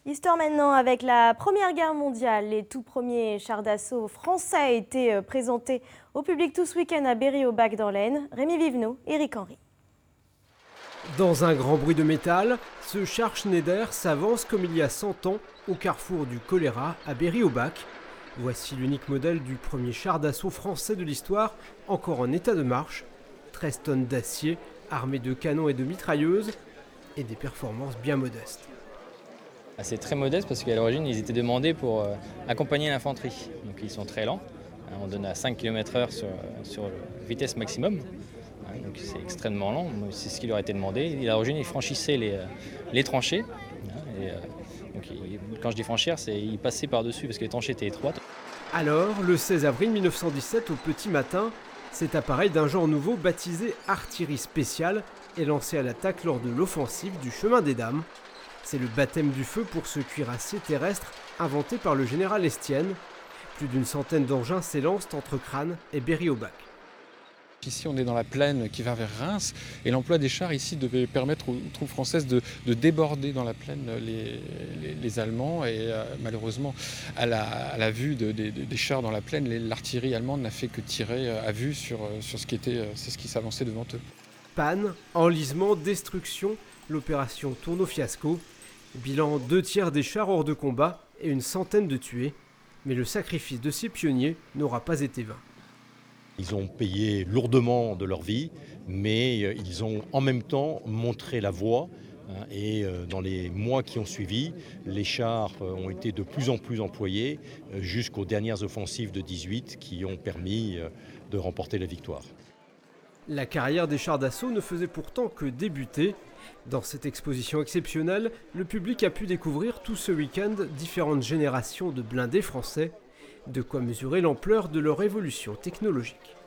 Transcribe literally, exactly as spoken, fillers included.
Histoire maintenant avec la Première Guerre mondiale. Les tout premiers chars d'assaut français ont été présentés au public tout ce week-end à Berry-au-Bac dans l'Aisne. Rémi Vivenot, Éric Henry. Dans un grand bruit de métal, ce char Schneider s'avance comme il y a cent ans au carrefour du choléra à Berry-au-Bac. Voici l'unique modèle du premier char d'assaut français de l'histoire, encore en état de marche. treize tonnes d'acier, armé de canons et de mitrailleuses, et des performances bien modestes. C'est très modeste parce qu'à l'origine, ils étaient demandés pour euh, accompagner l'infanterie. Donc ils sont très lents. On donne à cinq kilomètres heure sur, sur vitesse maximum. Donc c'est extrêmement lent. C'est ce qui leur a été demandé. À l'origine, ils franchissaient les, les tranchées. Et, euh, donc, quand je dis franchir, c'est ils passaient par-dessus parce que les tranchées étaient étroites. Alors, le seize avril mille neuf cent dix-sept, au petit matin, cet appareil d'un genre nouveau baptisé artillerie spéciale est lancé à l'attaque lors de l'offensive du chemin des Dames. C'est le baptême du feu pour ce cuirassé terrestre inventé par le général Estienne. Plus d'une centaine d'engins s'élancent entre Crâne et Berry-au-Bac. Ici, on est dans la plaine qui va vers Reims et l'emploi des chars ici devait permettre aux troupes françaises de, de déborder dans la plaine les, les, les Allemands. Et euh, malheureusement, à la, à la vue de, de, des chars dans la plaine, l'artillerie allemande n'a fait que tirer à vue sur, sur ce qui était, c'est ce qui s'avançait devant eux. Panne, enlisement, destruction, l'opération tourne au fiasco. Bilan, deux tiers des chars hors de combat et une centaine de tués. Mais le sacrifice de ces pionniers n'aura pas été vain. Ils ont payé lourdement de leur vie, mais ils ont en même temps montré la voie. Et dans les mois qui ont suivi, les chars ont été de plus en plus employés jusqu'aux dernières offensives de dix-huit qui ont permis de remporter la victoire. La carrière des chars d'assaut ne faisait pourtant que débuter. Dans cette exposition exceptionnelle, le public a pu découvrir tout ce week-end différentes générations de blindés français, de quoi mesurer l'ampleur de leur évolution technologique.